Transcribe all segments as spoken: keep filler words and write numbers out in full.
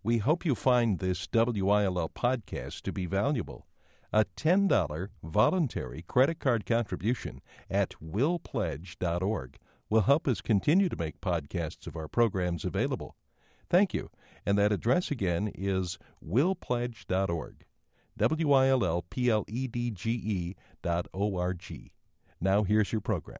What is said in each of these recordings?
We hope you find this W I L L podcast to be valuable. A ten dollars voluntary credit card contribution at will pledge dot org will help us continue to make podcasts of our programs available. Thank you. And that address again is will pledge dot org. W I L L P L E D G E dot O R G. Now here's your program.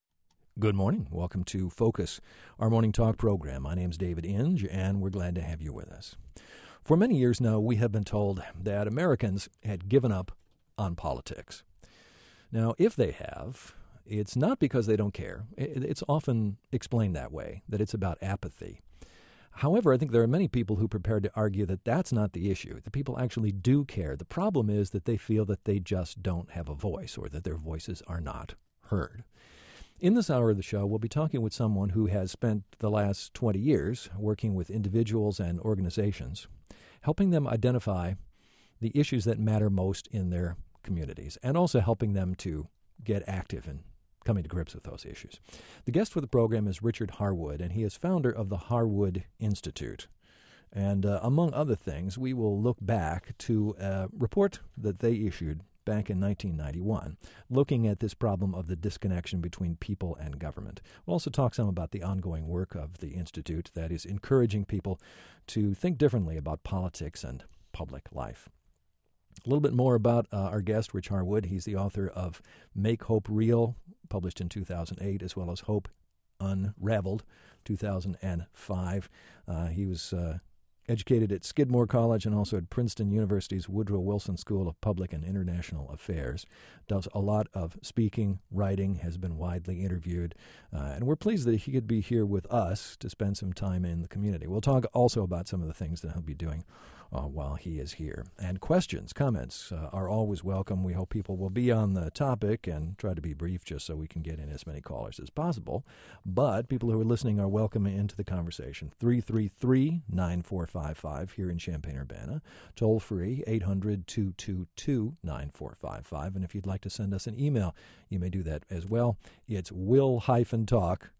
Good morning. Welcome to Focus, our morning talk program. My name's David Inge, and we're glad to have you with us. For many years now, we have been told that Americans had given up on politics. Now, if they have, it's not because they don't care. It's often explained that way, that it's about apathy. However, I think there are many people who are prepared to argue that that's not the issue. The people actually do care. The problem is that they feel that they just don't have a voice or that their voices are not heard. In this hour of the show, we'll be talking with someone who has spent the last twenty years working with individuals and organizations, helping them identify the issues that matter most in their communities, and also helping them to get active in coming to grips with those issues. The guest for the program is Richard Harwood, and he is founder of the Harwood Institute. And uh, among other things, we will look back to a report that they issued back in nineteen ninety-one, looking at this problem of the disconnection between people and government. We'll also talk some about the ongoing work of the Institute that is encouraging people to think differently about politics and public life. A little bit more about uh, our guest, Rich Harwood. He's the author of Make Hope Real, published in two thousand eight, as well as Hope Unraveled, two thousand five. Uh, he was uh, educated at Skidmore College and also at Princeton University's Woodrow Wilson School of Public and International Affairs. Does a lot of speaking, writing, has been widely interviewed, uh, and we're pleased that he could be here with us to spend some time in the community. We'll talk also about some of the things that he'll be doing Uh, while he is here. And questions, comments uh, are always welcome. We hope people will be on the topic and try to be brief just so we can get in as many callers as possible. But people who are listening are welcome into the conversation. three three three, nine four five five here in Champaign-Urbana. Toll free, eight hundred, two two two, nine four five five. And if you'd like to send us an email, you may do that as well. It's will-talk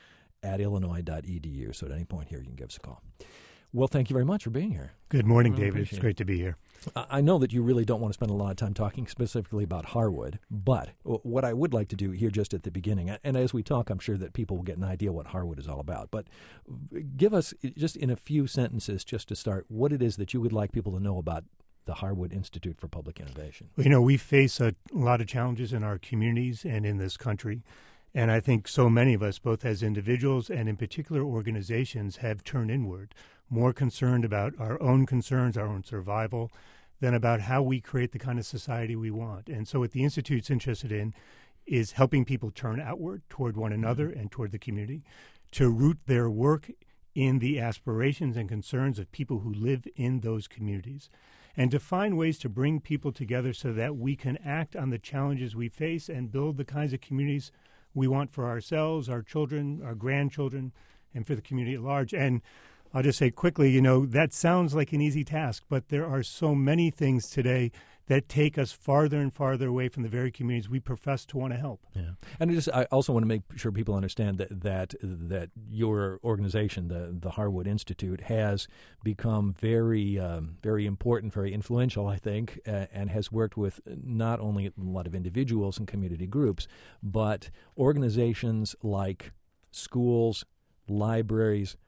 at illinois dot e d u. So at any point here, you can give us a call. Well, thank you very much for being here. Good morning, I David. It's great it. to be here. I know that you really don't want to spend a lot of time talking specifically about Harwood, but what I would like to do here just at the beginning, and as we talk, I'm sure that people will get an idea what Harwood is all about, but give us, just in a few sentences, just to start, what it is that you would like people to know about the Harwood Institute for Public Innovation. You know, we face a lot of challenges in our communities and in this country. And I think so many of us, both as individuals and in particular organizations, have turned inward, more concerned about our own concerns, our own survival, than about how we create the kind of society we want. And so what the Institute's interested in is helping people turn outward toward one another and toward the community, to root their work in the aspirations and concerns of people who live in those communities, and to find ways to bring people together so that we can act on the challenges we face and build the kinds of communities we want for ourselves, our children, our grandchildren, and for the community at large. And I'll just say quickly, you know, that sounds like an easy task, but there are so many things today that take us farther and farther away from the very communities we profess to want to help. Yeah, and I just I also want to make sure people understand that that that your organization, the the Harwood Institute, has become very um, very important, very influential, I think, uh, and has worked with not only a lot of individuals and community groups, but organizations like schools, libraries,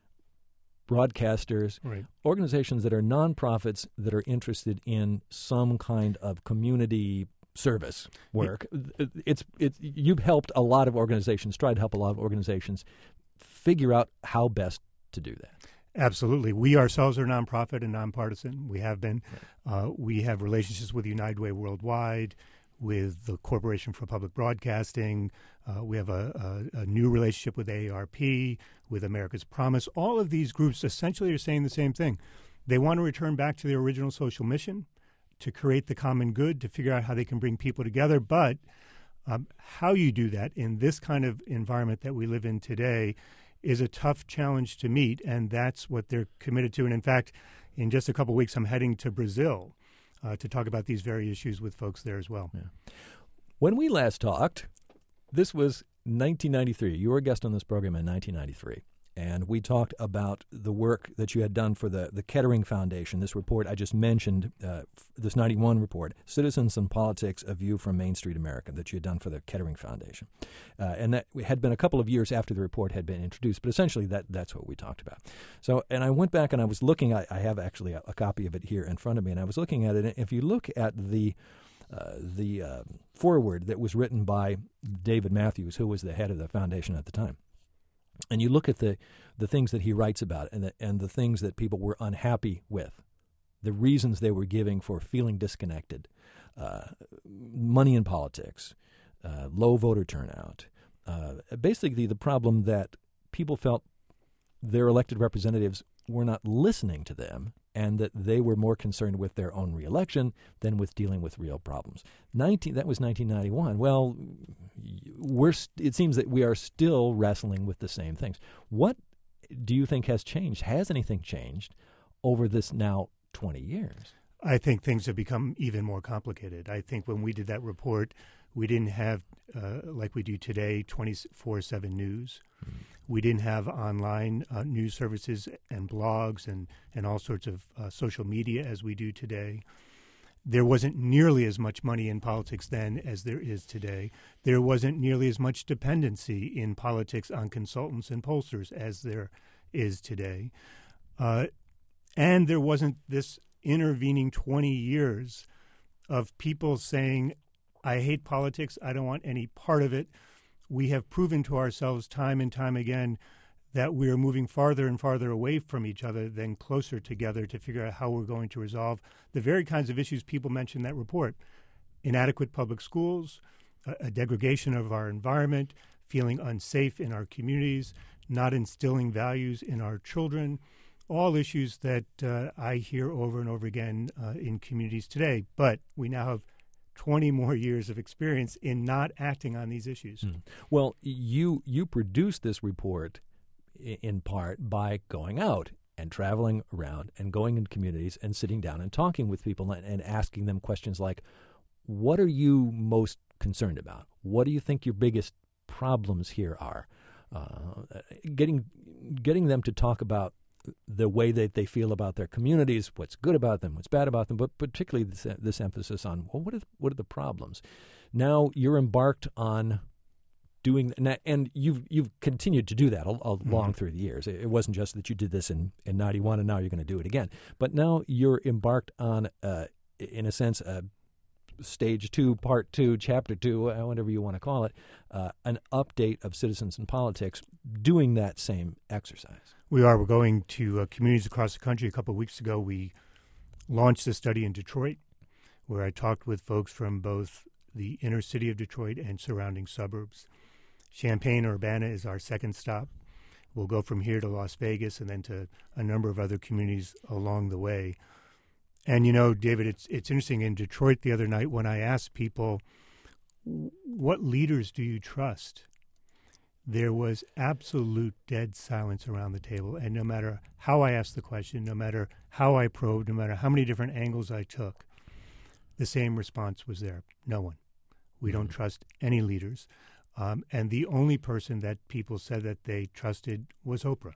broadcasters, right. organizations that are nonprofits that are interested in some kind of community service work. It, it's it's you've helped a lot of organizations, tried to help a lot of organizations figure out how best to do that. Absolutely. We ourselves are nonprofit and nonpartisan. We have been. Right. Uh, we have relationships with United Way Worldwide, with the Corporation for Public Broadcasting. Uh, we have a, a, a new relationship with A A R P, with America's Promise. All of these groups essentially are saying the same thing. They want to return back to their original social mission, to create the common good, to figure out how they can bring people together. But um, how you do that in this kind of environment that we live in today is a tough challenge to meet, and that's what they're committed to. And in fact, in just a couple of weeks, I'm heading to Brazil uh, to talk about these very issues with folks there as well. Yeah. When we last talked, this was nineteen ninety-three. You were a guest on this program in nineteen ninety-three. and we talked about the work that you had done for the, the Kettering Foundation. This report I just mentioned, uh, this ninety-one report, Citizens and Politics, A View from Main Street America, that you had done for the Kettering Foundation. Uh, and that had been a couple of years after the report had been introduced, but essentially that that's what we talked about. So, and I went back and I was looking, I, I have actually a, a copy of it here in front of me, and I was looking at it, and if you look at the Uh, the uh, foreword that was written by David Matthews, who was the head of the foundation at the time, and you look at the, the things that he writes about and the, and the things that people were unhappy with, the reasons they were giving for feeling disconnected, uh, money in politics, uh, low voter turnout, uh, basically the problem that people felt their elected representatives were not listening to them, and that they were more concerned with their own reelection than with dealing with real problems. nineteen that was nineteen ninety-one. Well, we're it seems that we are still wrestling with the same things. What do you think has changed? Has anything changed over this now twenty years? I think things have become even more complicated. I think when we did that report, we didn't have, uh, like we do today, twenty-four seven news. Mm-hmm. We didn't have online uh, news services and blogs and, and all sorts of uh, social media as we do today. There wasn't nearly as much money in politics then as there is today. There wasn't nearly as much dependency in politics on consultants and pollsters as there is today. Uh, and there wasn't this intervening twenty years of people saying, I hate politics, I don't want any part of it. We have proven to ourselves time and time again that we are moving farther and farther away from each other than closer together to figure out how we're going to resolve the very kinds of issues people mentioned in that report. Inadequate public schools, a, a degradation of our environment, feeling unsafe in our communities, not instilling values in our children, all issues that uh, I hear over and over again uh, in communities today. But we now have twenty more years of experience in not acting on these issues. Mm. Well, you you produced this report in part by going out and traveling around and going in communities and sitting down and talking with people and, and asking them questions like, what are you most concerned about? What do you think your biggest problems here are? Uh, getting getting them to talk about the way that they feel about their communities, what's good about them, what's bad about them, but particularly this, this emphasis on, well, what are, what are the problems? Now you're embarked on doing, and you've you've continued to do that all, all mm-hmm. long through the years. It wasn't just that you did this in, in ninety-one and now you're going to do it again. But now you're embarked on, uh, in a sense, uh, stage two, part two, chapter two, whatever you want to call it, uh, an update of Citizens and Politics, doing that same exercise. We are. We're going to uh, communities across the country. A couple of weeks ago, we launched a study in Detroit where I talked with folks from both the inner city of Detroit and surrounding suburbs. Champaign-Urbana is our second stop. We'll go from here to Las Vegas and then to a number of other communities along the way. And, you know, David, it's it's interesting. In Detroit the other night when I asked people, what leaders do you trust? There was absolute dead silence around the table. And no matter how I asked the question, no matter how I probed, no matter how many different angles I took, the same response was there. No one. We mm-hmm. don't trust any leaders. Um, and the only person that people said that they trusted was Oprah.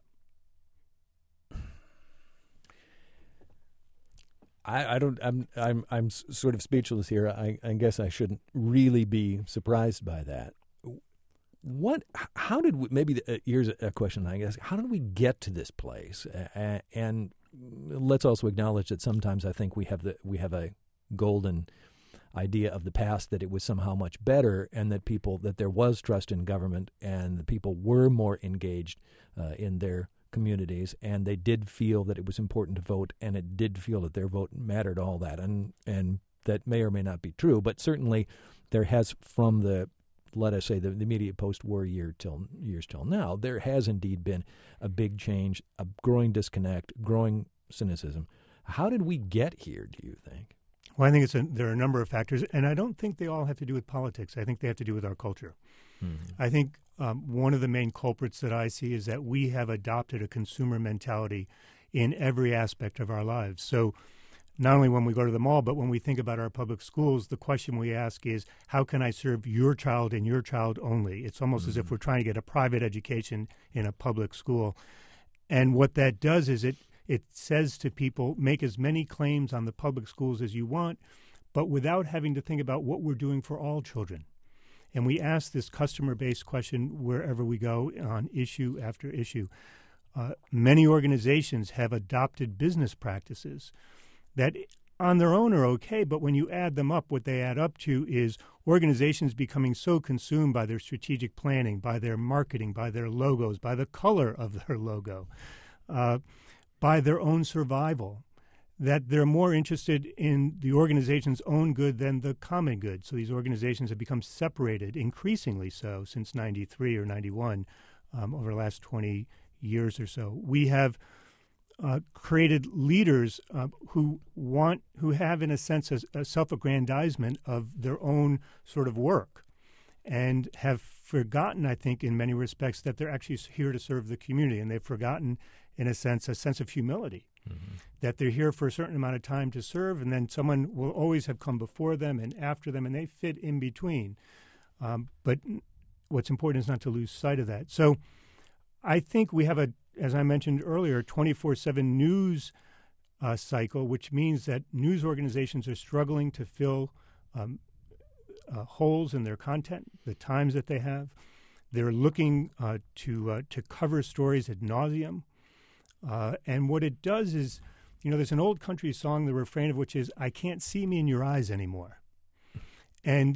I, I don't. I'm. I'm. I'm sort of speechless here. I, I guess I shouldn't really be surprised by that. What? How did we? Maybe the, uh, here's a question. I guess. How did we get to this place? Uh, and let's also acknowledge that sometimes I think we have the we have a golden idea of the past that it was somehow much better, and that people that there was trust in government, and the people were more engaged uh, in their communities, and they did feel that it was important to vote, and it did feel that their vote mattered, all that, and and that may or may not be true, but certainly there has, from the, let us say, the, the immediate post-war year till years till now, there has indeed been a big change, a growing disconnect, growing cynicism. How did we get here, do you think? Well, I think it's a, there are a number of factors, and I don't think they all have to do with politics. I think they have to do with our culture. Mm-hmm. I think um, one of the main culprits that I see is that we have adopted a consumer mentality in every aspect of our lives. So not only when we go to the mall, but when we think about our public schools, the question we ask is, how can I serve your child and your child only? It's almost mm-hmm. as if we're trying to get a private education in a public school. And what that does is it it says to people, make as many claims on the public schools as you want, but without having to think about what we're doing for all children. And we ask this customer-based question wherever we go on issue after issue. Uh, many organizations have adopted business practices that on their own are okay, but when you add them up, what they add up to is organizations becoming so consumed by their strategic planning, by their marketing, by their logos, by the color of their logo, uh, by their own survival, that they're more interested in the organization's own good than the common good. So these organizations have become separated, increasingly so, since ninety-three or ninety-one, um, over the last twenty years or so. We have uh, created leaders uh, who want, who have, in a sense, a, a self-aggrandizement of their own sort of work, and have forgotten, I think, in many respects, that they're actually here to serve the community, and they've forgotten, in a sense, a sense of humility. Mm-hmm. That they're here for a certain amount of time to serve, and then someone will always have come before them and after them, and they fit in between. Um, but what's important is not to lose sight of that. So I think we have a, as I mentioned earlier, twenty-four seven news uh, cycle, which means that news organizations are struggling to fill um, uh, holes in their content, the times that they have. They're looking uh, to uh, to cover stories ad nauseum. Uh, and what it does is, you know, there's an old country song, the refrain of which is, I can't see me in your eyes anymore. And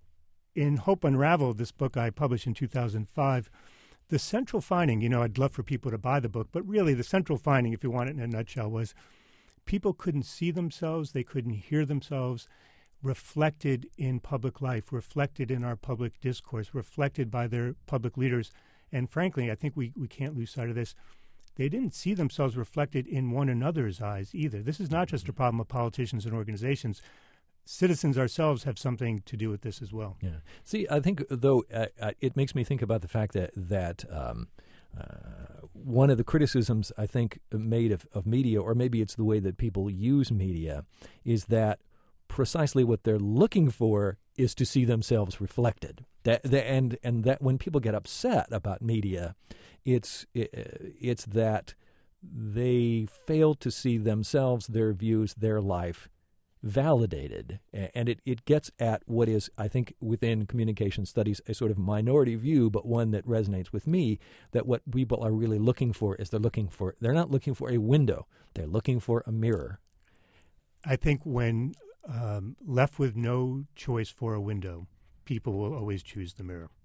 in Hope Unraveled, this book I published in two thousand five, the central finding, you know, I'd love for people to buy the book, but really the central finding, if you want it in a nutshell, was people couldn't see themselves, they couldn't hear themselves reflected in public life, reflected in our public discourse, reflected by their public leaders. And frankly, I think we, we can't lose sight of this. They didn't see themselves reflected in one another's eyes either. This is not just a problem of politicians and organizations. Citizens ourselves have something to do with this as well. Yeah. See, I think, though, uh, uh, it makes me think about the fact that that um, uh, one of the criticisms, I think, made of, of media, or maybe it's the way that people use media, is that precisely what they're looking for is to see themselves reflected. That, the, and and that when people get upset about media, it's it, it's that they fail to see themselves, their views, their life validated. And it, it gets at what is, I think, within communication studies, a sort of minority view, but one that resonates with me, that what people are really looking for is they're looking for, they're not looking for a window, they're looking for a mirror. I think when um, left with no choice for a window, people will always choose the mirror.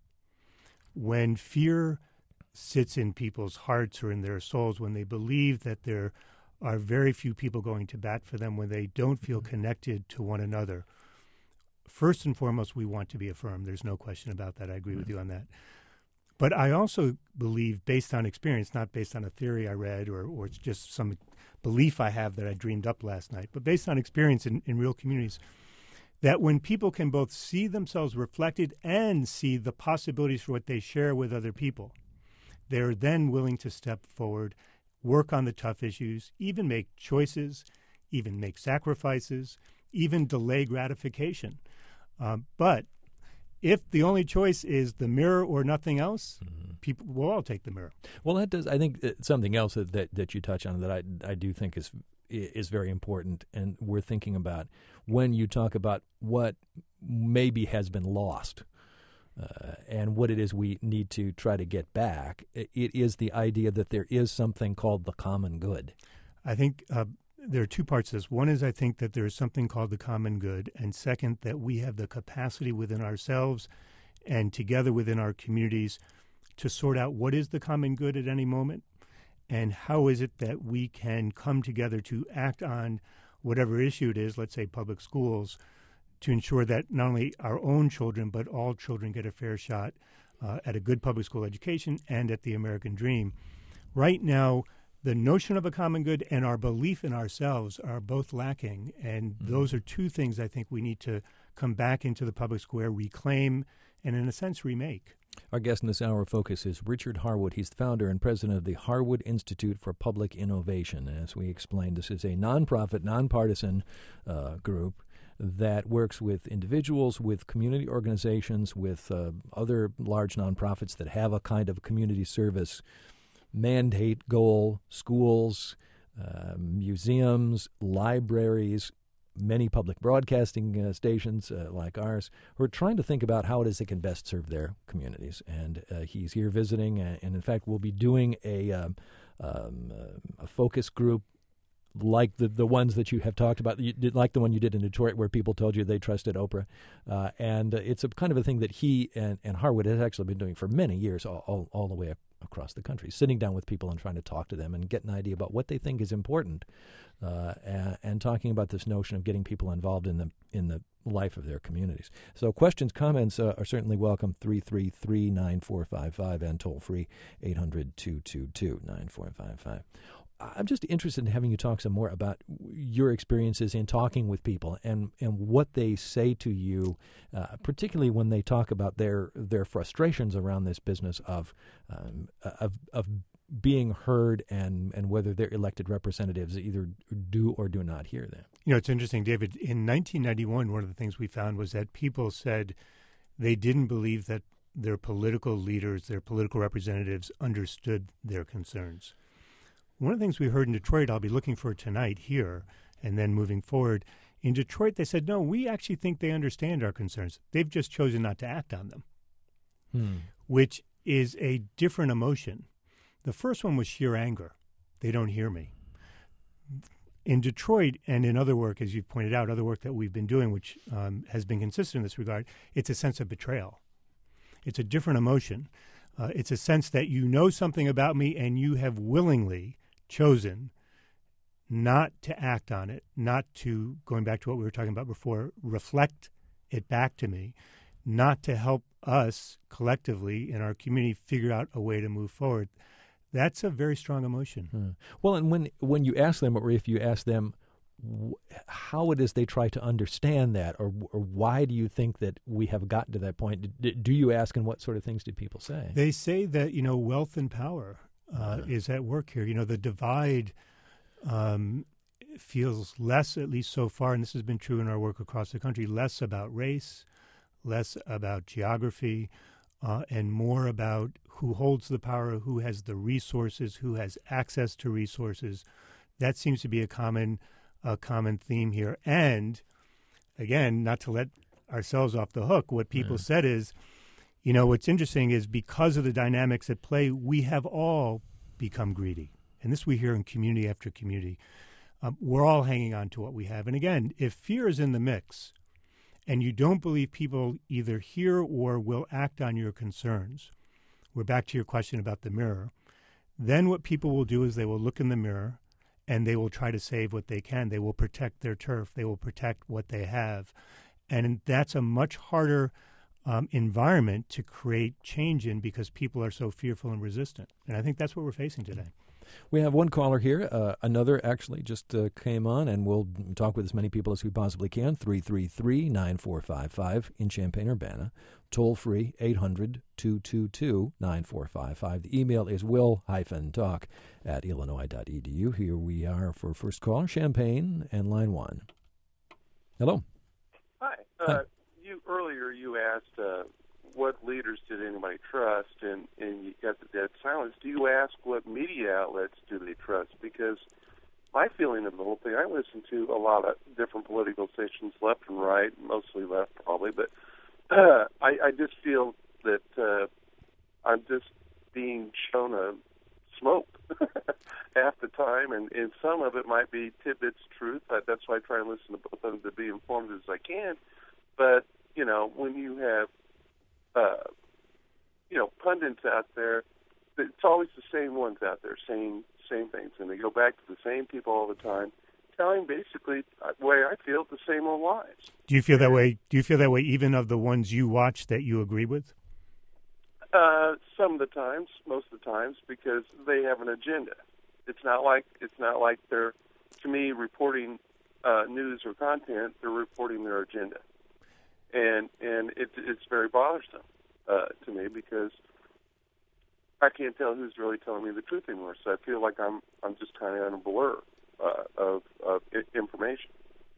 When fear sits in people's hearts or in their souls, when they believe that there are very few people going to bat for them, when they don't feel connected to one another, first and foremost, we want to be affirmed. There's no question about that. I agree mm-hmm. with you on that. But I also believe, based on experience, not based on a theory I read or, or it's just some belief I have that I dreamed up last night, but based on experience in, in real communities, that when people can both see themselves reflected and see the possibilities for what they share with other people, they're then willing to step forward, work on the tough issues, even make choices, even make sacrifices, even delay gratification. Um, but if the only choice is the mirror or nothing else, mm-hmm. people will all take the mirror. Well, that does. I think something else that, that, that you touch on that I I do think is is very important, and we're thinking about when you talk about what maybe has been lost. Uh, and what it is we need to try to get back, it, it is the idea that there is something called the common good. I think uh, there are two parts to this. One is I think that there is something called the common good, and second, that we have the capacity within ourselves and together within our communities to sort out what is the common good at any moment, and how is it that we can come together to act on whatever issue it is, let's say public schools, to ensure that not only our own children, but all children get a fair shot uh, at a good public school education and at the American dream. Right now, the notion of a common good and our belief in ourselves are both lacking, and mm-hmm. those are two things I think we need to come back into the public square, reclaim and, in a sense, remake. Our guest in this hour of Focus is Richard Harwood. He's the founder and president of the Harwood Institute for Public Innovation. As we explained, this is a nonprofit, nonpartisan uh, group that works with individuals, with community organizations, with uh, other large nonprofits that have a kind of community service mandate, goal, schools, uh, museums, libraries, many public broadcasting uh, stations uh, like ours, who are trying to think about how it is they can best serve their communities. And uh, he's here visiting, uh, and in fact, we'll be doing a, um, um, uh, a focus group like the, the ones that you have talked about, you did, like the one you did in Detroit where people told you they trusted Oprah. Uh, and uh, it's a kind of a thing that he and, and Harwood has actually been doing for many years, all, all, all the way up across the country, sitting down with people and trying to talk to them and get an idea about what they think is important, uh, and, and talking about this notion of getting people involved in the in the life of their communities. So questions, comments uh, are certainly welcome, three three three, nine four five five, and toll-free eight hundred, two two two, nine four five five. I'm just interested in having you talk some more about your experiences in talking with people and, and what they say to you, uh, particularly when they talk about their their frustrations around this business of um, of of being heard and, and whether their elected representatives either do or do not hear them. You know, it's interesting, David. In nineteen ninety-one, one of the things we found was that people said they didn't believe that their political leaders, their political representatives understood their concerns. One of the things we heard in Detroit, I'll be looking for tonight here, and then moving forward, in Detroit they said, no, we actually think they understand our concerns. They've just chosen not to act on them, hmm. which is a different emotion. The first one was sheer anger. They don't hear me. In Detroit and in other work, as you've pointed out, other work that we've been doing, which um, has been consistent in this regard, it's a sense of betrayal. It's a different emotion. Uh, it's a sense that you know something about me and you have willingly chosen not to act on it, not to, going back to what we were talking about before, reflect it back to me, not to help us collectively in our community figure out a way to move forward. That's a very strong emotion. Hmm. Well, and when when you ask them, or if you ask them w- how it is they try to understand that, or, or why do you think that we have gotten to that point, do, do you ask, and what sort of things do people say? They say that, you know, wealth and power Uh, is at work here. You know, the divide um, feels less, at least so far, and this has been true in our work across the country, less about race, less about geography, uh, and more about who holds the power, who has the resources, who has access to resources. That seems to be a common, a common theme here. And, again, not to let ourselves off the hook, what people yeah. said is, you know, what's interesting is because of the dynamics at play, we have all become greedy. And this we hear in community after community. Um, we're all hanging on to what we have. And again, if fear is in the mix and you don't believe people either hear or will act on your concerns, we're back to your question about the mirror, then what people will do is they will look in the mirror and they will try to save what they can. They will protect their turf. They will protect what they have. And that's a much harder Um, environment to create change in because people are so fearful and resistant. And I think that's what we're facing today. We have one caller here. Uh, another actually just uh, came on, and we'll talk with as many people as we possibly can. three three three, nine four five five in Champaign-Urbana. Toll-free, eight hundred, two two two, nine four five five. The email is will-talk at illinois dot e d u. Here we are for first caller, Champaign, and line one. Hello. Hi. Uh, Hi. You earlier you asked uh, what leaders did anybody trust, and, and you got the dead silence. Do you ask what media outlets do they trust? Because my feeling of the whole thing, I listen to a lot of different political stations, left and right, mostly left probably, but uh, I, I just feel that uh, I'm just being shown a smoke half the time, and, and some of it might be tidbits truth. That's why I try and listen to both of them to be informed as I can. But you know, when you have, uh, you know, pundits out there, it's always the same ones out there saying same things, and they go back to the same people all the time, telling basically the way I feel the same old lies. Do you feel that way? Do you feel that way even of the ones you watch that you agree with? Uh, some of the times, most of the times, because they have an agenda. It's not like it's not like they're, to me, reporting uh, news or content. They're reporting their agenda. and and it, it's very bothersome uh, to me because I can't tell who's really telling me the truth anymore. So I feel like I'm I'm just kind of in a blur uh, of of information.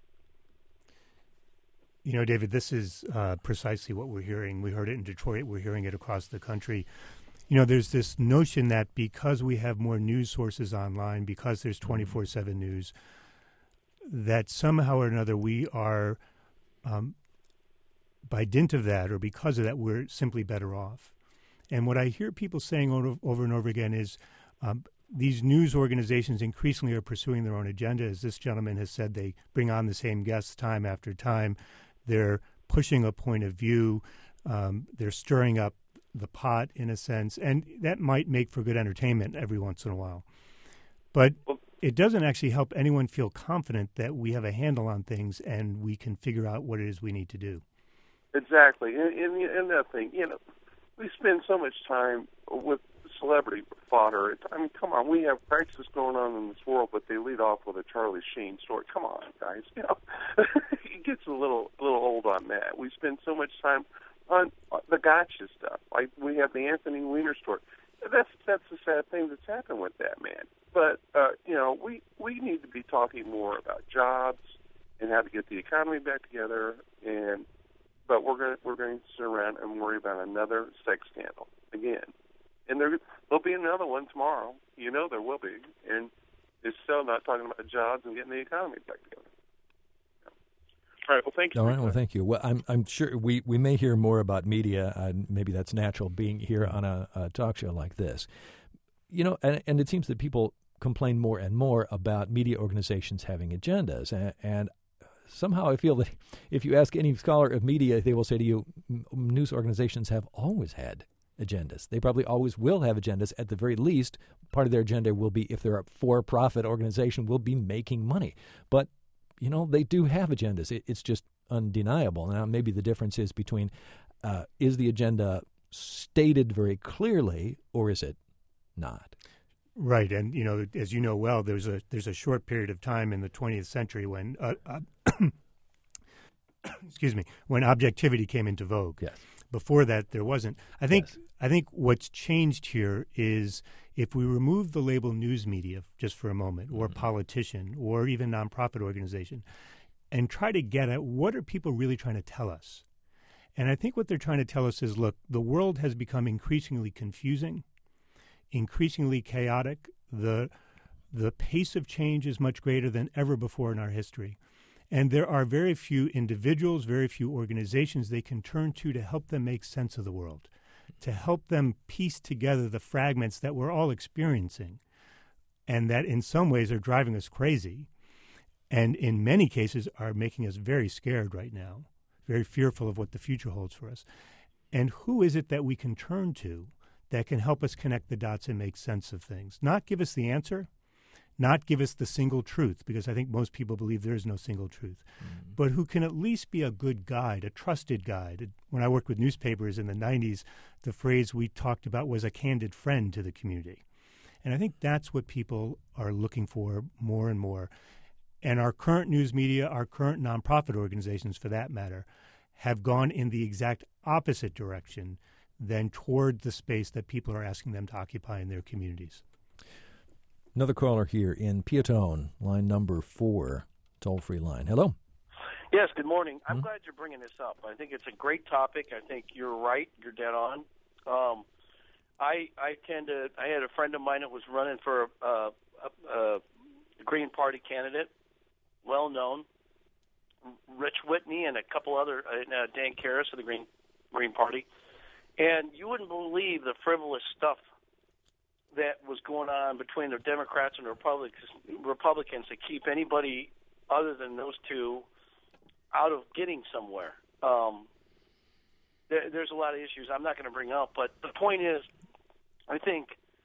You know, David, this is uh, precisely what we're hearing. We heard it in Detroit. We're hearing it across the country. You know, there's this notion that because we have more news sources online, because there's twenty-four seven news, that somehow or another we are, um, by dint of that or because of that, we're simply better off. And what I hear people saying over, over and over again is um, these news organizations increasingly are pursuing their own agenda. As this gentleman has said, they bring on the same guests time after time. They're pushing a point of view. Um, they're stirring up the pot, in a sense, and that might make for good entertainment every once in a while. But it doesn't actually help anyone feel confident that we have a handle on things and we can figure out what it is we need to do. Exactly. And, and, and that thing, you know, we spend so much time with celebrity fodder. I mean, come on, we have crisis going on in this world, but they lead off with a Charlie Sheen story. Come on, guys. You know, it gets a little, little old on that. We spend so much time on the gotcha stuff. Like we have the Anthony Weiner story. That's that's the sad thing that's happened with that man. But uh, you know, we we need to be talking more about jobs and how to get the economy back together. And but we're going we're going to sit around and worry about another sex scandal again. And there there'll be another one tomorrow. You know there will be. And it's still not talking about jobs and getting the economy back together. All right. Well, thank you. All right. Well, thank you. Well, I'm I'm sure we, we may hear more about media. Uh, maybe that's natural, being here on a, a talk show like this. You know, and, and it seems that people complain more and more about media organizations having agendas, and, and somehow I feel that if you ask any scholar of media, they will say to you, news organizations have always had agendas. They probably always will have agendas. At the very least, part of their agenda will be, if they're a for-profit organization, will be making money. But you know, they do have agendas. It, it's just undeniable. Now, maybe the difference is between uh, is the agenda stated very clearly or is it not? Right, and you know, as you know well, there's a there's a short period of time in the twentieth century when, uh, uh, excuse me, when objectivity came into vogue. Yes. Before that, there wasn't. I think Yes. I think what's changed here is if we remove the label news media just for a moment, or Mm-hmm. politician, or even nonprofit organization, and try to get at what are people really trying to tell us. And I think what they're trying to tell us is, look, the world has become increasingly confusing, increasingly chaotic. The the pace of change is much greater than ever before in our history. And there are very few individuals, very few organizations they can turn to to help them make sense of the world, to help them piece together the fragments that we're all experiencing and that in some ways are driving us crazy and in many cases are making us very scared right now, very fearful of what the future holds for us. And who is it that we can turn to that can help us connect the dots and make sense of things? Not give us the answer, not give us the single truth, because I think most people believe there is no single truth, mm-hmm. but who can at least be a good guide, a trusted guide. When I worked with newspapers in the nineties, the phrase we talked about was a candid friend to the community. And I think that's what people are looking for more and more. And our current news media, our current nonprofit organizations, for that matter, have gone in the exact opposite direction than toward the space that people are asking them to occupy in their communities. Another caller here in Piatone, line number four, toll-free line. Hello. Yes, good morning. I'm Mm-hmm. glad you're bringing this up. I think it's a great topic. I think you're right. You're dead on. Um, I I tend to. I had a friend of mine that was running for a, a, a Green Party candidate, well known, Rich Whitney, and a couple other uh, Dan Karras of the Green Green Party, and you wouldn't believe the frivolous stuff that was going on between the Democrats and the Republicans, Republicans to keep anybody other than those two out of getting somewhere. Um, there, there's a lot of issues I'm not going to bring up, but the point is, I think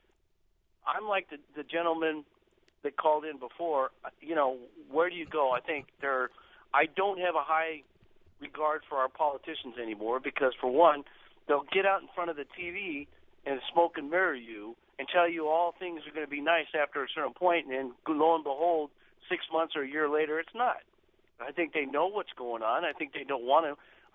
I'm like the, the gentleman that called in before. You know, where do you go? I think there. I don't have a high regard for our politicians anymore because, for one, they'll get out in front of the T V and smoke and mirror you and tell you all things are going to be nice after a certain point, and then lo and behold, six months or a year later, it's not. I think they know what's going on. I think they don't want to.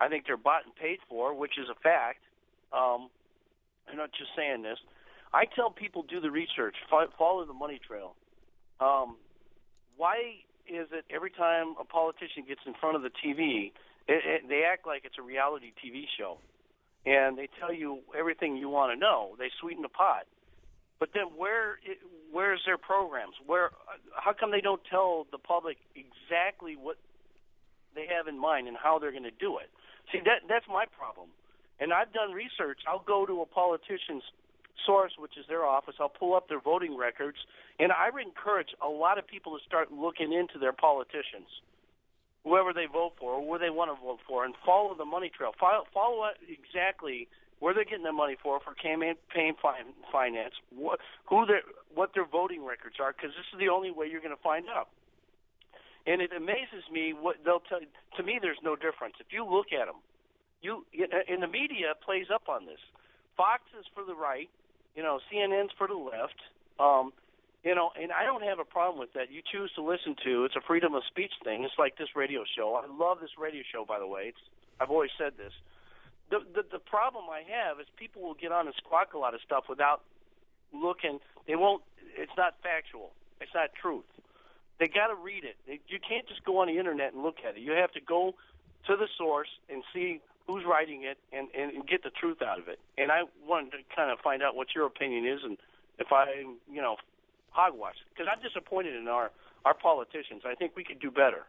I think they're bought and paid for, which is a fact. Um, I'm not just saying this. I tell people do the research, follow the money trail. Um, why is it every time a politician gets in front of the T V, it, it, they act like it's a reality T V show, and they tell you everything you want to know. They sweeten the pot. But then where where's their programs? Where how come they don't tell the public exactly what they have in mind and how they're going to do it? See, that that's my problem. And I've done research. I'll go to a politician's source, which is their office. I'll pull up their voting records, and I would encourage a lot of people to start looking into their politicians, whoever they vote for or where they want to vote for, and follow the money trail. Follow, follow exactly where they're getting their money for, for campaign finance, what, who their, what their voting records are, because this is the only way you're going to find out. And it amazes me what they'll tell. To me, there's no difference. If you look at them, you and the media plays up on this. Fox is for the right, you know, C N N's for the left, um, you know, and I don't have a problem with that. You choose to listen to. It's a freedom of speech thing. It's like this radio show. I love this radio show, by the way. It's, I've always said this. The, the the problem I have is people will get on and squawk a lot of stuff without looking. They won't. It's not factual. It's not truth. They got to read it. They, you can't just go on the internet and look at it. You have to go to the source and see who's writing it and, and get the truth out of it. And I wanted to kind of find out what your opinion is and if I, you know, hogwash. Because I'm disappointed in our, our politicians. I think we could do better.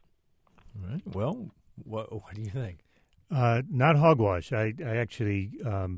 All right. Well, what, what do you think? Uh, not hogwash. I, I actually, um,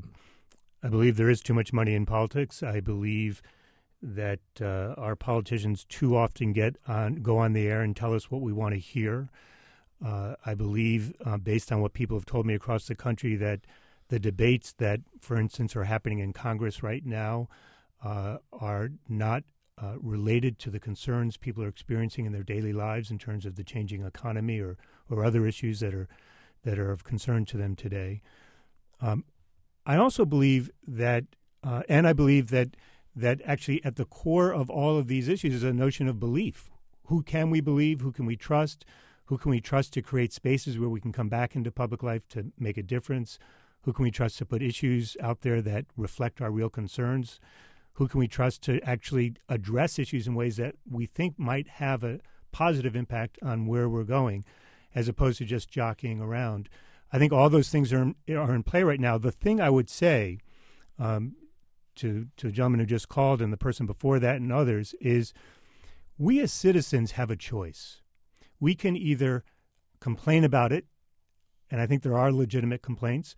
I believe there is too much money in politics. I believe that uh, our politicians too often get on, go on the air and tell us what we want to hear. Uh, I believe, uh, based on what people have told me across the country, that the debates that, for instance, are happening in Congress right now uh, are not uh, related to the concerns people are experiencing in their daily lives in terms of the changing economy or, or other issues that are that are of concern to them today. Um, I also believe that, uh, and I believe that that actually at the core of all of these issues is a notion of belief. Who can we believe? Who can we trust? Who can we trust to create spaces where we can come back into public life to make a difference? Who can we trust to put issues out there that reflect our real concerns? Who can we trust to actually address issues in ways that we think might have a positive impact on where we're going, as opposed to just jockeying around? I think all those things are, are in play right now. The thing I would say um, to, to the gentleman who just called and the person before that and others is we as citizens have a choice. We can either complain about it, and I think there are legitimate complaints,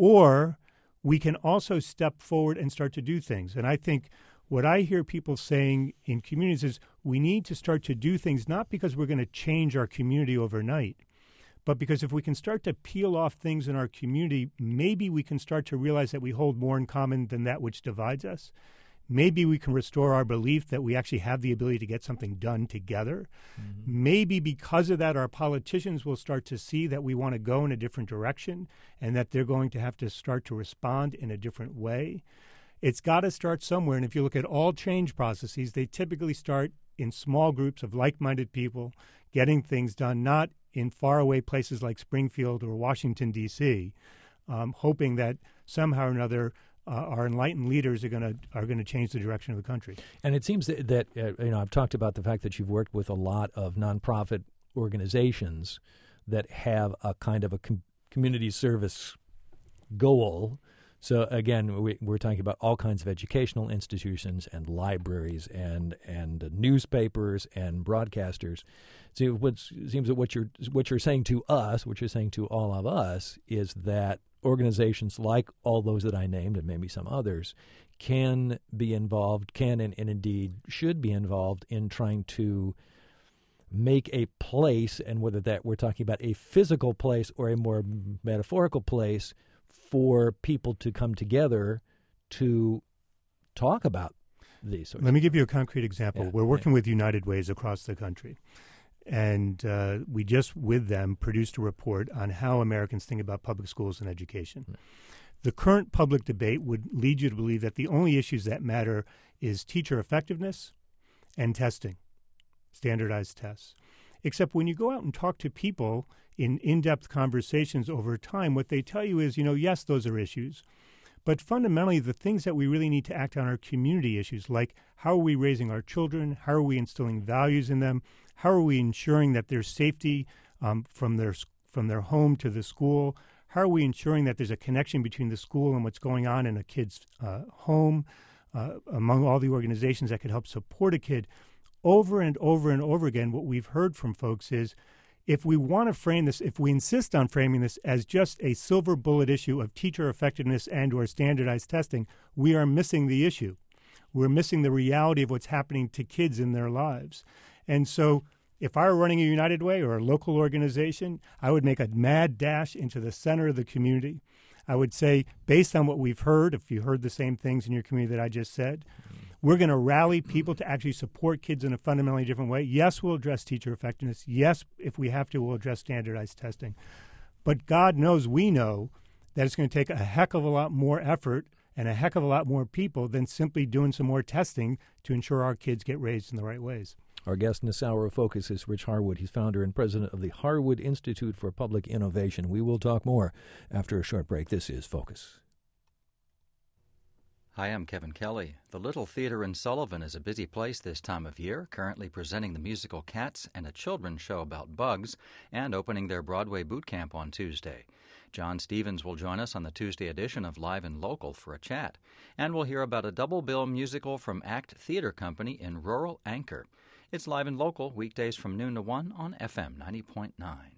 or we can also step forward and start to do things. And I think what I hear people saying in communities is we need to start to do things not because we're going to change our community overnight, but because if we can start to peel off things in our community, maybe we can start to realize that we hold more in common than that which divides us. Maybe we can restore our belief that we actually have the ability to get something done together. Mm-hmm. Maybe because of that, our politicians will start to see that we want to go in a different direction and that they're going to have to start to respond in a different way. It's got to start somewhere. And if you look at all change processes, they typically start in small groups of like-minded people getting things done, not in faraway places like Springfield or Washington, D C, um, hoping that somehow or another Uh, our enlightened leaders are going to are going to change the direction of the country. And it seems that, that uh, you know I've talked about the fact that you've worked with a lot of nonprofit organizations that have a kind of a com- community service goal. So again, we, we're talking about all kinds of educational institutions and libraries and and uh, newspapers and broadcasters. So what seems that what you're what you're saying to us, what you're saying to all of us, is that organizations like all those that I named and maybe some others can be involved, can and, and indeed should be involved in trying to make a place, and whether that we're talking about a physical place or a more metaphorical place, for people to come together to talk about these sorts Let me of give you a concrete example. Yeah, We're working yeah. with United Ways across the country. And uh, we just, with them, produced a report on how Americans think about public schools and education. Right. The current public debate would lead you to believe that the only issues that matter is teacher effectiveness and testing, standardized tests. except when you go out and talk to people in in-depth conversations over time, what they tell you is, you know, yes, those are issues. But fundamentally, the things that we really need to act on are community issues, like how are we raising our children? How are we instilling values in them? How are we ensuring that there's safety um, from their from their home to the school? How are we ensuring that there's a connection between the school and what's going on in a kid's uh, home, uh, among all the organizations that could help support a kid? Over and over and over again, what we've heard from folks is, if we want to frame this, if we insist on framing this as just a silver bullet issue of teacher effectiveness and or standardized testing, we are missing the issue. We're missing the reality of what's happening to kids in their lives. And so if I were running a United Way or a local organization, I would make a mad dash into the center of the community. I would say, based on what we've heard, if you heard the same things in your community that I just said, we're going to rally people to actually support kids in a fundamentally different way. Yes, we'll address teacher effectiveness. Yes, if we have to, we'll address standardized testing. But God knows we know that it's going to take a heck of a lot more effort and a heck of a lot more people than simply doing some more testing to ensure our kids get raised in the right ways. Our guest in this hour of Focus is Rich Harwood. He's founder and president of the Harwood Institute for Public Innovation. We will talk more after a short break. This is Focus. Hi, I'm Kevin Kelly. The Little Theater in Sullivan is a busy place this time of year, currently presenting the musical Cats and a children's show about bugs, and opening their Broadway boot camp on Tuesday. John Stevens will join us on the Tuesday edition of Live and Local for a chat, and we'll hear about a double-bill musical from ACT Theater Company in rural Anchor. It's Live and Local, weekdays from noon to one on F M ninety point nine.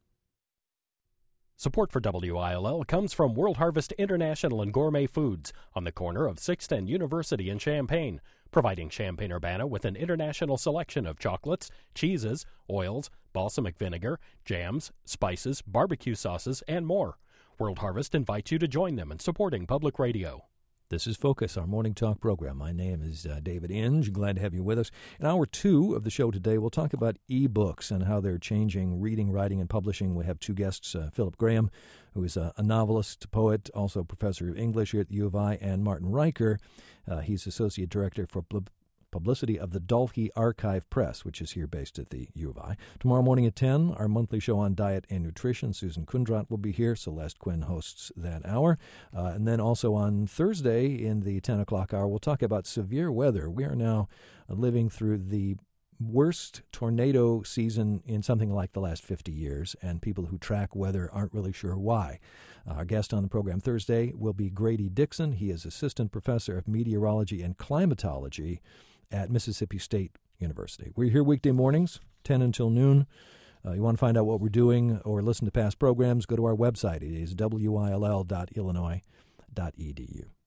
Support for W I L L comes from World Harvest International and Gourmet Foods on the corner of sixth and University in Champaign, providing Champaign-Urbana with an international selection of chocolates, cheeses, oils, balsamic vinegar, jams, spices, barbecue sauces, and more. World Harvest invites you to join them in supporting public radio. This is Focus, our morning talk program. My name is uh, David Inge. Glad to have you with us. In hour two of the show today, we'll talk about e-books and how they're changing reading, writing, and publishing. We have two guests, uh, Philip Graham, who is a, a novelist, poet, also professor of English here at the U of I, and Martin Riker. Uh, he's associate director for pub- publicity of the Dolphy Archive Press, which is here based at the U of I. Tomorrow morning at ten, our monthly show on diet and nutrition. Susan Kundrat will be here. Celeste Quinn hosts that hour. Uh, and then also on Thursday in the ten o'clock hour, we'll talk about severe weather. We are now uh, living through the worst tornado season in something like the last fifty years, and people who track weather aren't really sure why. Uh, our guest on the program Thursday will be Grady Dixon. He is assistant professor of meteorology and climatology at Mississippi State University. We're here weekday mornings, ten until noon. Uh, you want to find out what we're doing or listen to past programs, go to our website. It is w i l l dot illinois dot e d u.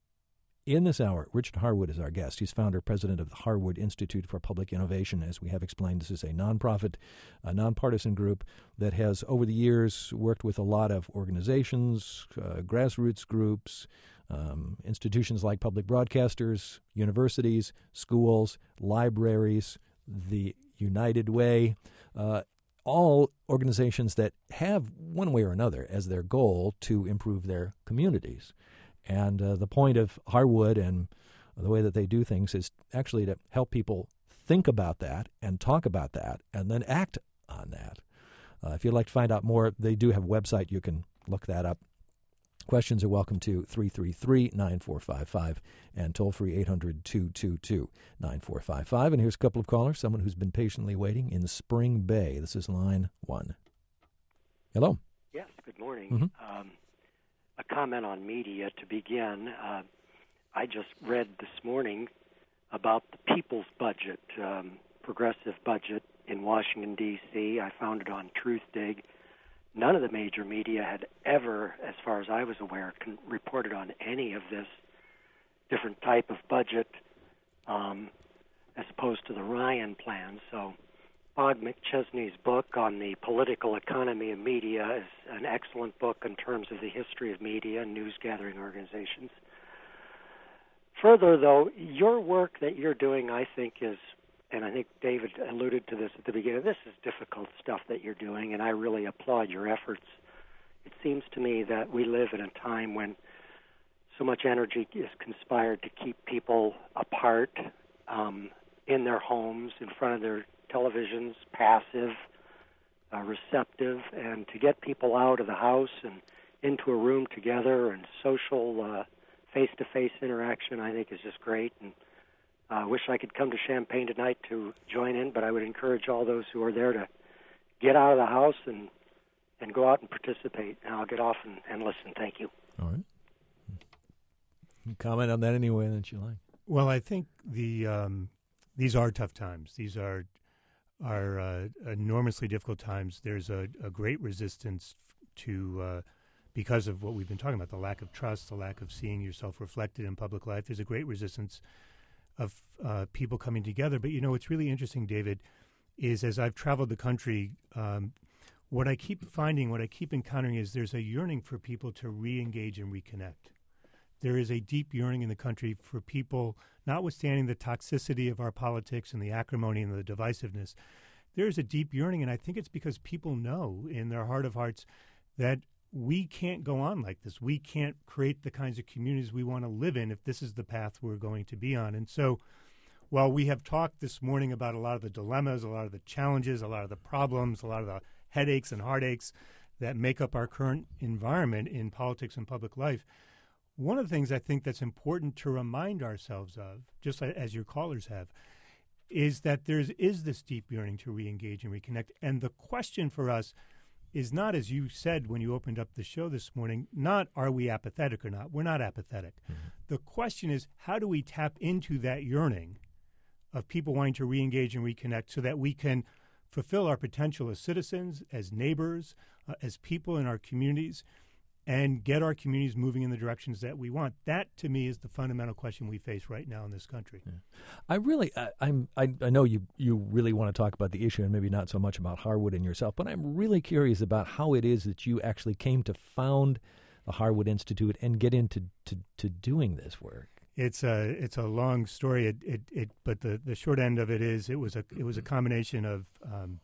In this hour, Richard Harwood is our guest. He's founder president of the Harwood Institute for Public Innovation. As we have explained, this is a nonprofit, a nonpartisan group that has, over the years, worked with a lot of organizations, uh, grassroots groups, Um, institutions like public broadcasters, universities, schools, libraries, the United Way, uh, all organizations that have, one way or another, as their goal to improve their communities. And uh, the point of Harwood and the way that they do things is actually to help people think about that and talk about that and then act on that. Uh, if you'd like to find out more, they do have a website. You can look that up. Questions are welcome to three three three, nine four five five and toll-free eight hundred, two two two, nine four five five. And here's a couple of callers, someone who's been patiently waiting in Spring Bay. This is line one. Hello. Yes, good morning. Mm-hmm. Um, a comment on media to begin. Uh, I just read this morning about the People's Budget, um, progressive budget in Washington, D C I found it on TruthDig. None of the major media had ever, as far as I was aware, con- reported on any of this different type of budget um, as opposed to the Ryan plan. So Bob McChesney's book on the political economy of media is an excellent book in terms of the history of media and news-gathering organizations. Further, though, your work that you're doing, I think, is, and I think David alluded to this at the beginning, this is difficult stuff that you're doing, and I really applaud your efforts. It seems to me that we live in a time when so much energy is conspired to keep people apart um, in their homes, in front of their television's passive, uh, receptive, and to get people out of the house and into a room together and social uh, face-to-face interaction, I think is just great. And I uh, wish I could come to Champaign tonight to join in, but I would encourage all those who are there to get out of the house and, and go out and participate. And I'll get off and, and listen. Thank you. All right. You comment on that any way that you like. Well, I think the um, these are tough times. These are are uh, enormously difficult times. There's a, a great resistance to, uh, because of what we've been talking about, the lack of trust, the lack of seeing yourself reflected in public life. There's a great resistance of uh, people coming together. But, you know, what's really interesting, David, is as I've traveled the country, um, what I keep finding, what I keep encountering is there's a yearning for people to re-engage and reconnect. There is a deep yearning in the country for people, notwithstanding the toxicity of our politics and the acrimony and the divisiveness, there is a deep yearning, and I think it's because people know in their heart of hearts that we can't go on like this. We can't create the kinds of communities we want to live in if this is the path we're going to be on. And so while we have talked this morning about a lot of the dilemmas, a lot of the challenges, a lot of the problems, a lot of the headaches and heartaches that make up our current environment in politics and public life, one of the things I think that's important to remind ourselves of, just as your callers have, is that there is this deep yearning to re-engage and reconnect. And the question for us is not, as you said when you opened up the show this morning, not are we apathetic or not. We're not apathetic. Mm-hmm. The question is, how do we tap into that yearning of people wanting to re-engage and reconnect so that we can fulfill our potential as citizens, as neighbors, uh, as people in our communities, and get our communities moving in the directions that we want? That, to me, is the fundamental question we face right now in this country. Yeah. I really, I, I'm, I, I know you, you really want to talk about the issue and maybe not so much about Harwood and yourself, but I'm really curious about how it is that you actually came to found the Harwood Institute and get into to, to doing this work. It's a it's a long story. It, it, it but the, the short end of it is it was a it was a combination of um,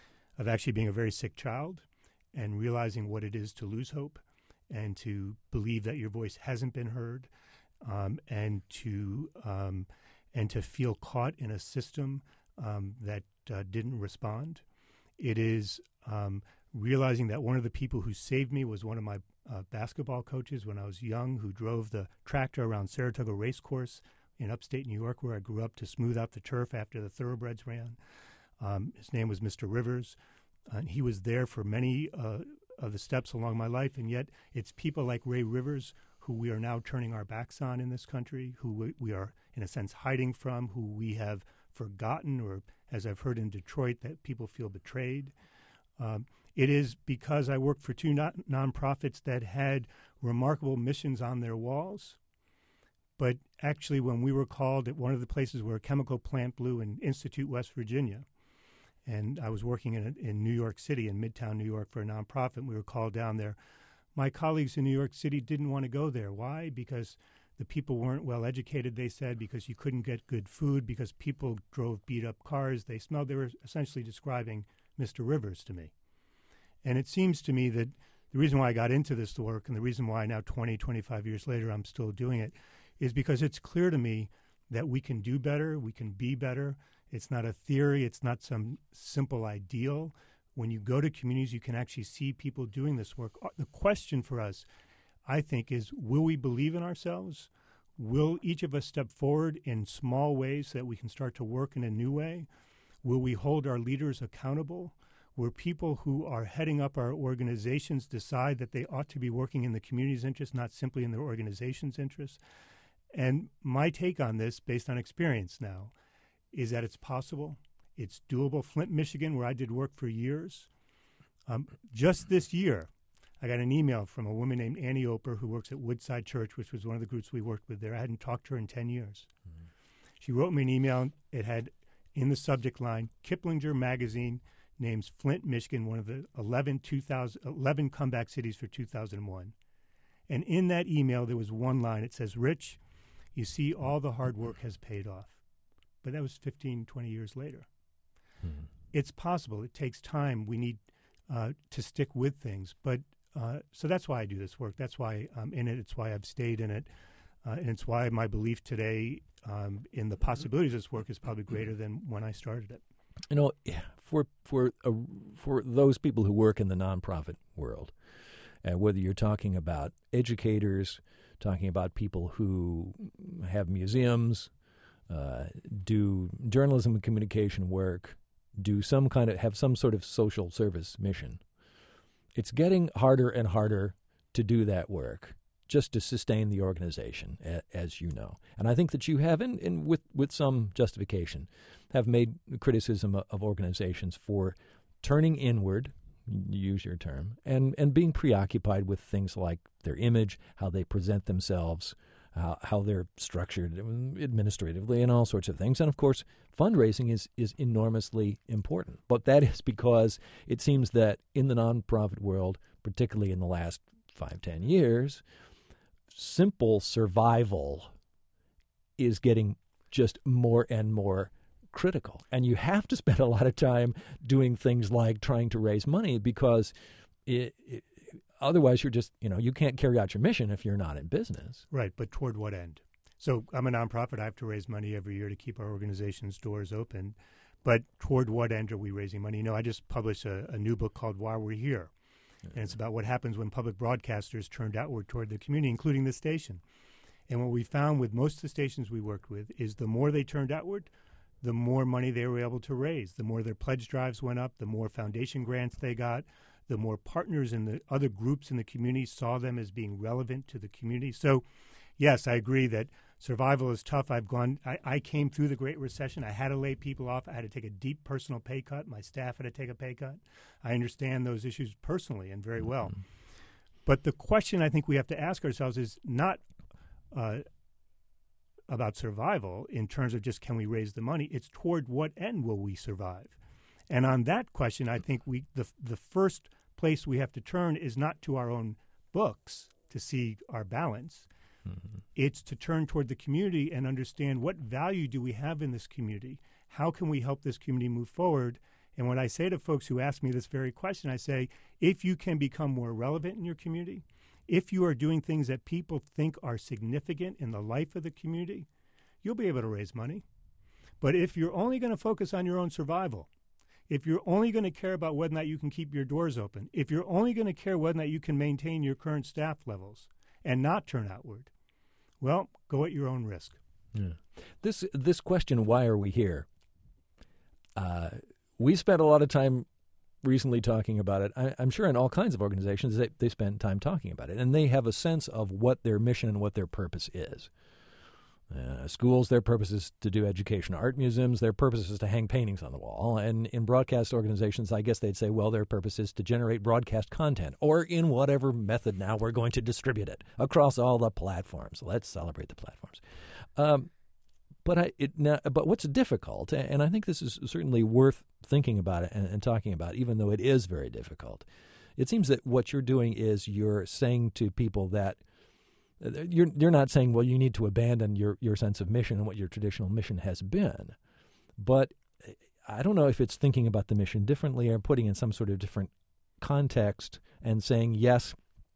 of actually being a very sick child and realizing what it is to lose hope, and to believe that your voice hasn't been heard, um, and to um, and to feel caught in a system um, that uh, didn't respond. It is um, realizing that one of the people who saved me was one of my uh, basketball coaches when I was young, who drove the tractor around Saratoga Racecourse in upstate New York, where I grew up, to smooth out the turf after the thoroughbreds ran. Um, his name was Mister Rivers, and he was there for many uh, of the steps along my life, and yet it's people like Ray Rivers who we are now turning our backs on in this country, who we, we are, in a sense, hiding from, who we have forgotten, or, as I've heard in Detroit, that people feel betrayed. Um, it is because I worked for two non- nonprofits that had remarkable missions on their walls, but actually when we were called at one of the places where a chemical plant blew in Institute, West Virginia, and I was working in in New York City, in Midtown New York, for a nonprofit. We were called down there. My colleagues in New York City didn't want to go there. Why? Because the people weren't well educated, they said, because you couldn't get good food, because people drove beat-up cars. They smelled. They were essentially describing Mister Rivers to me. And it seems to me that the reason why I got into this work, and the reason why now twenty, twenty-five years later I'm still doing it, is because it's clear to me that we can do better, we can be better. It's not a theory. It's not some simple ideal. When you go to communities, you can actually see people doing this work. The question for us, I think, is will we believe in ourselves? Will each of us step forward in small ways so that we can start to work in a new way? Will we hold our leaders accountable? Will people who are heading up our organizations decide that they ought to be working in the community's interest, not simply in their organization's interest? And my take on this, based on experience now, is that it's possible, it's doable. Flint, Michigan, where I did work for years, um, just this year, I got an email from a woman named Annie Oper, who works at Woodside Church, which was one of the groups we worked with there. I hadn't talked to her in ten years. Mm-hmm. She wrote me an email. It had in the subject line, Kiplinger Magazine names Flint, Michigan, one of the eleven, two thousand, eleven comeback cities for two thousand one. And in that email, there was one line. It says, Rich, you see, all the hard work has paid off. But that was fifteen, twenty years later. Mm-hmm. It's possible. It takes time. We need uh, to stick with things. But uh, so that's why I do this work. That's why I'm in it. It's why I've stayed in it. Uh, and it's why my belief today um, in the possibilities of this work is probably greater than when I started it. You know, for for uh, for those people who work in the nonprofit world, uh, whether you're talking about educators, talking about people who have museums, uh, do journalism and communication work, do some kind of have some sort of social service mission, it's getting harder and harder to do that work just to sustain the organization, as you know. And I think that you have, in, in with, with some justification, have made criticism of organizations for turning inward, use your term, and, and being preoccupied with things like their image, how they present themselves, how, how they're structured administratively, and all sorts of things. And, of course, fundraising is, is enormously important. But that is because it seems that in the nonprofit world, particularly in the last five, ten years, simple survival is getting just more and more critical. And you have to spend a lot of time doing things like trying to raise money because it, it, otherwise you're just, you know, you can't carry out your mission if you're not in business. Right, but toward what end? So I'm a nonprofit. I have to raise money every year to keep our organization's doors open. But toward what end are we raising money? You know, I just published a, a new book called Why We're Here. And it's about what happens when public broadcasters turned outward toward the community, including this station. And what we found with most of the stations we worked with is the more they turned outward, the more money they were able to raise. The more their pledge drives went up, the more foundation grants they got, the more partners in the other groups in the community saw them as being relevant to the community. So, yes, I agree that survival is tough. I've gone. I, I came through the Great Recession. I had to lay people off. I had to take a deep personal pay cut. My staff had to take a pay cut. I understand those issues personally and very well. Mm-hmm. But the question I think we have to ask ourselves is not uh, about survival in terms of just can we raise the money. It's toward what end will we survive? And on that question, I think we the the first place we have to turn is not to our own books to see our balance. Mm-hmm. It's to turn toward the community and understand what value do we have in this community? How can we help this community move forward? And when I say to folks who ask me this very question, I say, if you can become more relevant in your community, if you are doing things that people think are significant in the life of the community, you'll be able to raise money. But if you're only going to focus on your own survival, if you're only going to care about whether or not you can keep your doors open, if you're only going to care whether or not you can maintain your current staff levels and not turn outward, well, go at your own risk. Yeah. This this question, why are we here? Uh, we spent a lot of time recently talking about it. I, I'm sure in all kinds of organizations they, they spend time talking about it, and they have a sense of what their mission and what their purpose is. Uh, schools, their purpose is to do education. Art museums, their purpose is to hang paintings on the wall. And in broadcast organizations, I guess they'd say, well, their purpose is to generate broadcast content, or in whatever method now we're going to distribute it across all the platforms. Let's celebrate the platforms. Um, but I, it, now, but what's difficult, and I think this is certainly worth thinking about it and, and talking about, even though it is very difficult, it seems that what you're doing is you're saying to people that You're you're not saying, well, you need to abandon your, your sense of mission and what your traditional mission has been. But I don't know if it's thinking about the mission differently or putting in some sort of different context and saying, yes,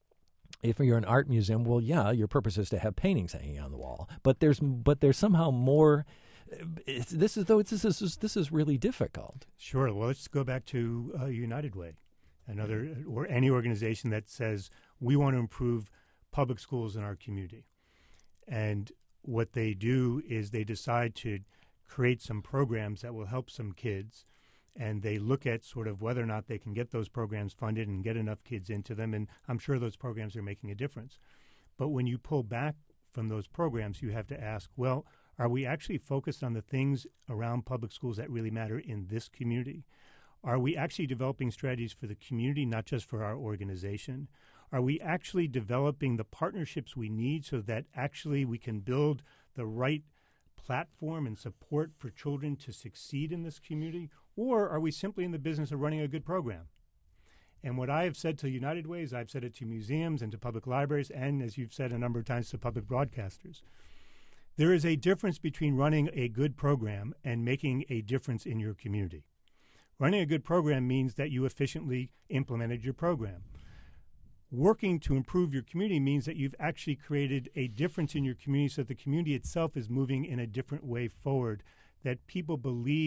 if you're an art museum, well, yeah, your purpose is to have paintings hanging on the wall. But there's but there's somehow more. It's, this is though it's, this is this is really difficult. Sure. Well, let's go back to uh, United Way, another or any organization that says we want to improve public schools in our community. And what they do is they decide to create some programs that will help some kids, and they look at sort of whether or not they can get those programs funded and get enough kids into them, and I'm sure those programs are making a difference. But when you pull back from those programs, you have to ask, well, are we actually focused on the things around public schools that really matter in this community? Are we actually developing strategies for the community, not just for our organization? Are we actually developing the partnerships we need so that actually we can build the right platform and support for children to succeed in this community? Or are we simply in the business of running a good program? And what I have said to United Way is I've said it to museums and to public libraries and, as you've said a number of times, to public broadcasters. There is a difference between running a good program and making a difference in your community. Running a good program means that you efficiently implemented your program. Working to improve your community means that you've actually created a difference in your community so that the community itself is moving in a different way forward, that people believe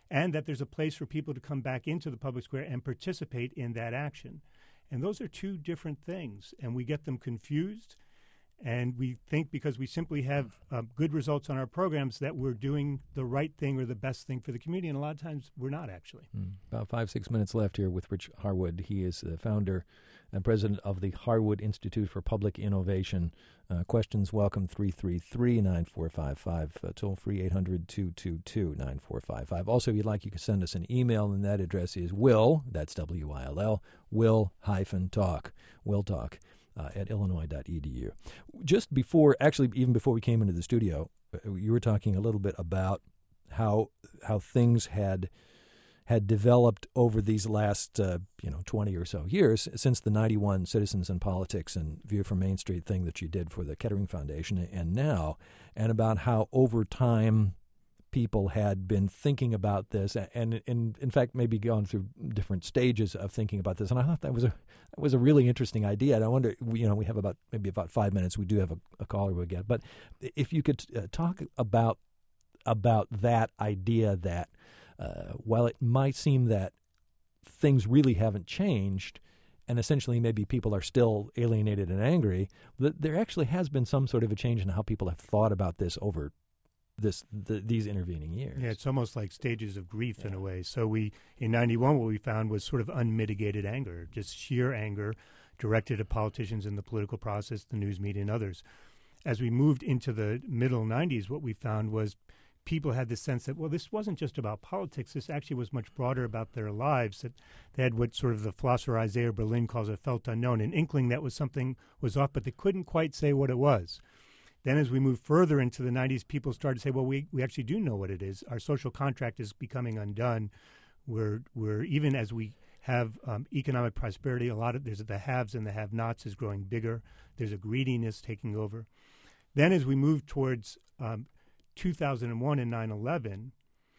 and that there's a place for people to come back into the public square and participate in that action. And those are two different things, and we get them confused. And we think because we simply have uh, good results on our programs that we're doing the right thing or the best thing for the community, and a lot of times we're not actually. Mm. About five, six minutes left here with Rich Harwood. He is the founder and president of the Harwood Institute for Public Innovation. Uh, questions welcome, three three three, nine four five five, uh, toll free eight hundred, two two two, nine four five five. Also, if you'd like, you can send us an email, and that address is will, that's W I L L, will hyphen talk, will talk. Uh, at illinois dot e d u. Just before, actually, even before we came into the studio, uh, you were talking a little bit about how how things had had developed over these last, uh, you know, twenty or so years since the ninety-one Citizens in Politics and View from Main Street thing that you did for the Kettering Foundation, and now, and about how over time people had been thinking about this, and, and in fact maybe gone through different stages of thinking about this. And I thought that was a that was a really interesting idea. And I wonder, we, you know, we have about maybe about five minutes. We do have a, a caller we'll get, but if you could uh, talk about about that idea that uh, while it might seem that things really haven't changed, and essentially maybe people are still alienated and angry, that there actually has been some sort of a change in how people have thought about this over this the, these intervening years. Yeah, it's almost like stages of grief yeah. in a way. So we, in ninety-one, what we found was sort of unmitigated anger, just sheer anger directed at politicians in the political process, the news media, and others. As we moved into the middle nineties, what we found was people had the sense that, well, this wasn't just about politics. This actually was much broader about their lives, that they had what sort of the philosopher Isaiah Berlin calls a felt unknown, an inkling that was something was off, but they couldn't quite say what it was. Then as we move further into the nineties, people started to say, well, we, we actually do know what it is. Our social contract is becoming undone. We're, we're even as we have um, economic prosperity, a lot of there's the haves and the have-nots is growing bigger. There's a greediness taking over. Then as we move towards um, two thousand one and nine eleven,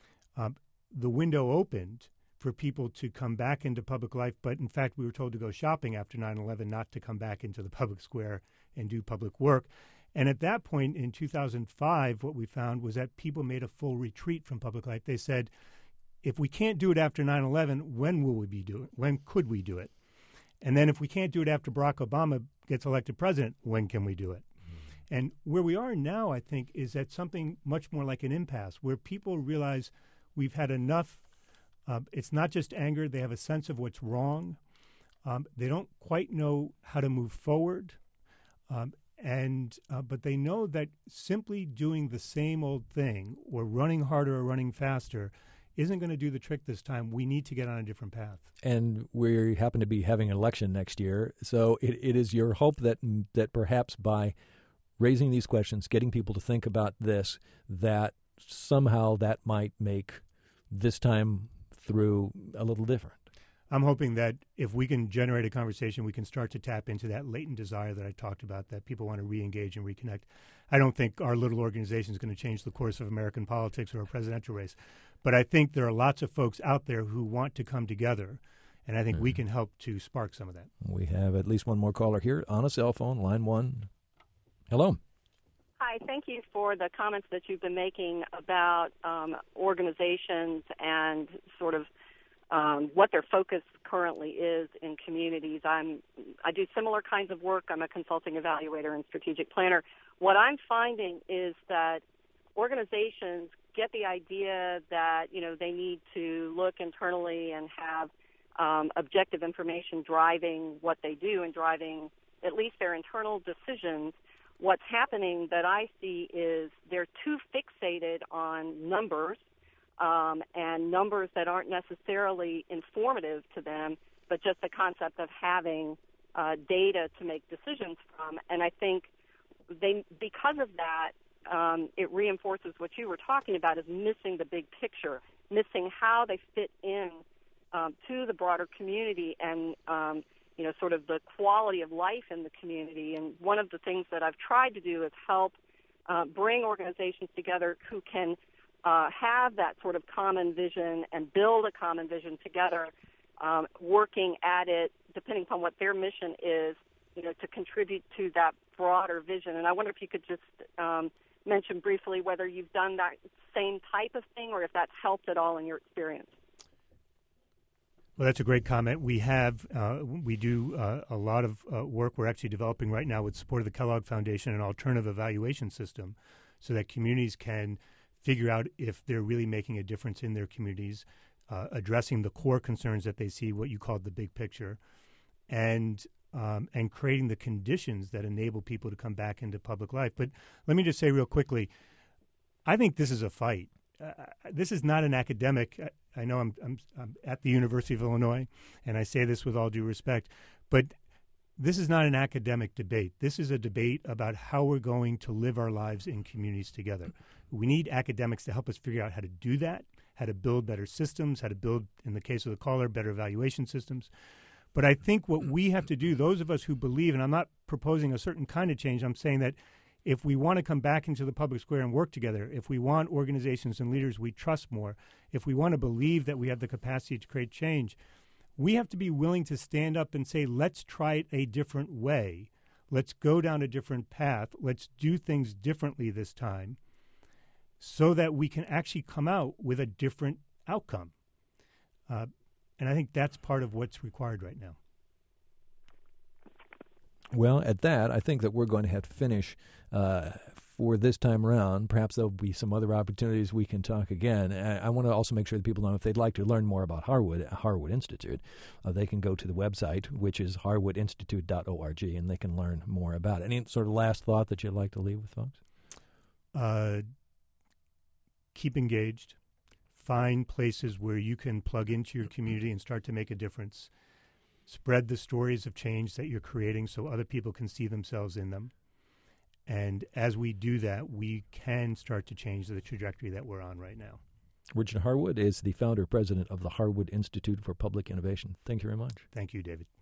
um, the window opened for people to come back into public life. But in fact, we were told to go shopping after nine eleven, not to come back into the public square and do public work. And at that point in two thousand five, what we found was that people made a full retreat from public life. They said, if we can't do it after nine eleven, when will we be doing it? When could we do it? And then if we can't do it after Barack Obama gets elected president, when can we do it? Mm-hmm. And where we are now, I think, is at something much more like an impasse, where people realize we've had enough. Uh, it's not just anger. They have a sense of what's wrong. Um, they don't quite know how to move forward. Um, And uh, but they know that simply doing the same old thing or running harder or running faster isn't going to do the trick this time. We need to get on a different path. And we happen to be having an election next year, so it, it is your hope that that perhaps by raising these questions, getting people to think about this, that somehow that might make this time through a little different. I'm hoping that if we can generate a conversation, we can start to tap into that latent desire that I talked about, that people want to re-engage and reconnect. I don't think our little organization is going to change the course of American politics or a presidential race, but I think there are lots of folks out there who want to come together, and I think mm-hmm. we can help to spark some of that. We have at least one more caller here on a cell phone, line one. Hello. Hi, thank you for the comments that you've been making about um, organizations and sort of Um, what their focus currently is in communities. I'm, I do similar kinds of work. I'm a consulting evaluator and strategic planner. What I'm finding is that organizations get the idea that, you know, they need to look internally and have um, objective information driving what they do and driving at least their internal decisions. What's happening that I see is they're too fixated on numbers, Um, and numbers that aren't necessarily informative to them, but just the concept of having uh, data to make decisions from. And I think they, because of that, um, it reinforces what you were talking about, is missing the big picture, missing how they fit in um, to the broader community and, um, you know, sort of the quality of life in the community. And one of the things that I've tried to do is help uh, bring organizations together who can Uh, have that sort of common vision and build a common vision together, um, working at it, depending upon what their mission is, you know, to contribute to that broader vision. And I wonder if you could just um, mention briefly whether you've done that same type of thing or if that's helped at all in your experience. Well, that's a great comment. We have, uh, we do uh, a lot of uh, work. We're actually developing right now with support of the Kellogg Foundation an alternative evaluation system so that communities can figure out if they're really making a difference in their communities, uh, addressing the core concerns that they see, what you called the big picture, and um, and creating the conditions that enable people to come back into public life. But let me just say real quickly, I think this is a fight. Uh, this is not an academic. I, I know I'm, I'm I'm at the University of Illinois, and I say this with all due respect, but this is not an academic debate. This is a debate about how we're going to live our lives in communities together. We need academics to help us figure out how to do that, how to build better systems, how to build, in the case of the caller, better evaluation systems. But I think what we have to do, those of us who believe, and I'm not proposing a certain kind of change, I'm saying that if we want to come back into the public square and work together, if we want organizations and leaders we trust more, if we want to believe that we have the capacity to create change, we have to be willing to stand up and say, let's try it a different way. Let's go down a different path. Let's do things differently this time so that we can actually come out with a different outcome. Uh, and I think that's part of what's required right now. Well, at that, I think that we're going to have to finish uh, for this time around. Perhaps there'll be some other opportunities we can talk again. I, I want to also make sure that people know if they'd like to learn more about Harwood, Harwood Institute, uh, they can go to the website, which is harwood institute dot org, and they can learn more about it. Any sort of last thought that you'd like to leave with folks? Uh, keep engaged. Find places where you can plug into your community and start to make a difference. Spread the stories of change that you're creating so other people can see themselves in them. And as we do that, we can start to change the trajectory that we're on right now. Richard Harwood is the founder and president of the Harwood Institute for Public Innovation. Thank you very much. Thank you, David.